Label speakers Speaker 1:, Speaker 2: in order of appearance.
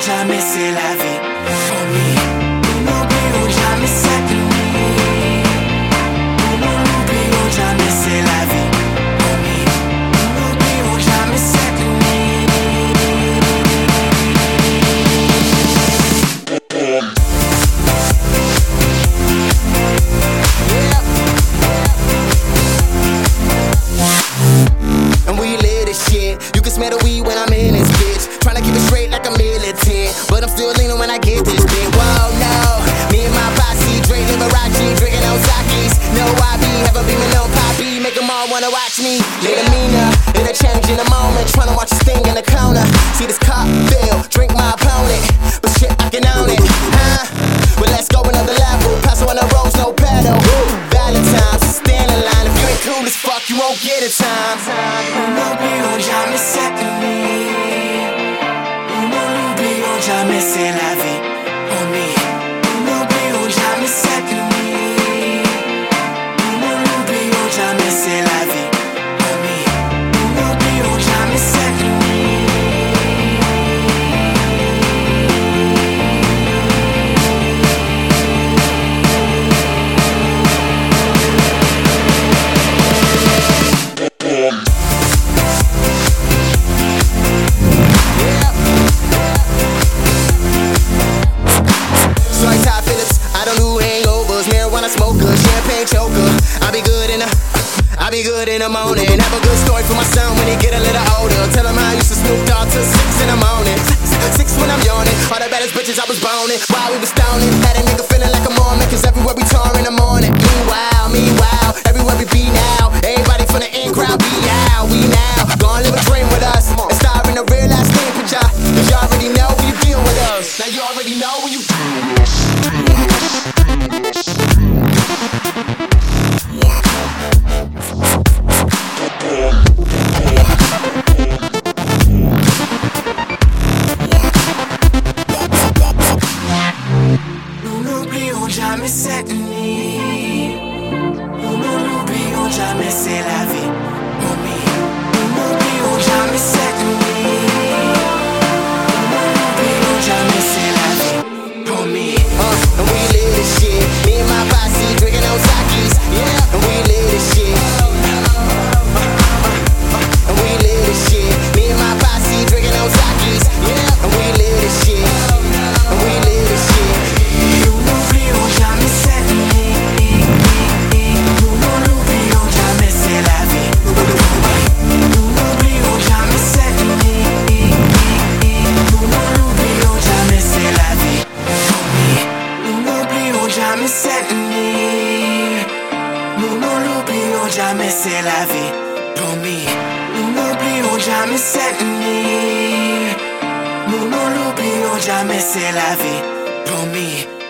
Speaker 1: jamais c'est la vie. For me, nous n'oublions jamais cette nuit. Nous n'oublions jamais c'est la vie. For me, nous n'oublions jamais cette nuit. And we lit as shit. You can smell the weed when I'm in this bitch. Tryna keep it straight like a militant, but I'm still leaning when I get this big. Whoa, no, me and my posse drink Liberace, drinking on Takis. No YB, have a beaming on Poppy, make them all wanna watch me. Little Mina, in a change in a moment, tryna watch this thing in the corner. See this cocktail, drink my opponent, but shit, I can own it, huh? Well, let's go another level, pass on the roads, no pedal. Valentine's, stand in line, if you ain't cool as fuck, you won't get it time. Nous n'oublions jamais cette nuit. Nous n'oublions jamais c'est la vie. For me, nous n'oublions jamais cette nuit. Nous n'oublions jamais c'est la vie. For me, nous n'oublions jamais cette nuit. Smoker, champagne choker. I be good in the morning. Have a good story for my son when he get a little older. Tell him I used to Snoop Dogg till 6 in the morning. 6 when I'm yawning. All the baddest bitches I was boning while we was stoning. Had a nigga feeling like a Mormon, cause everywhere we tour in the morning. Meanwhile, everywhere we be now. Everybody from the in crowd be out. We now gonna live a dream with us and star in a real life screen picture. Cause you already know when you deal with us. Now you already know when you deal with us. Jamais cette nuit. Nous n'oublions jamais c'est la vie. For me, nous n'oublions jamais cette nuit. Nous n'oublions jamais c'est la vie. For me, and we live this shit. Me and my posse drinking on Takis. Yeah, and we live this shit. And we live this shit. Me and my posse drinking on Takis. Yeah, and we live this shit. And we live this shit. Nous n'oublions jamais cette nuit. Nous n'oublions jamais c'est la vie. Nous n'oublions jamais cette nuit. Nous n'oublions jamais c'est la vie. Nous n'oublions jamais cette nuit. Nous n'oublions jamais c'est la vie. For me, nous n'oublions jamais cette nuit. Nous n'oublions jamais c'est la vie. For me.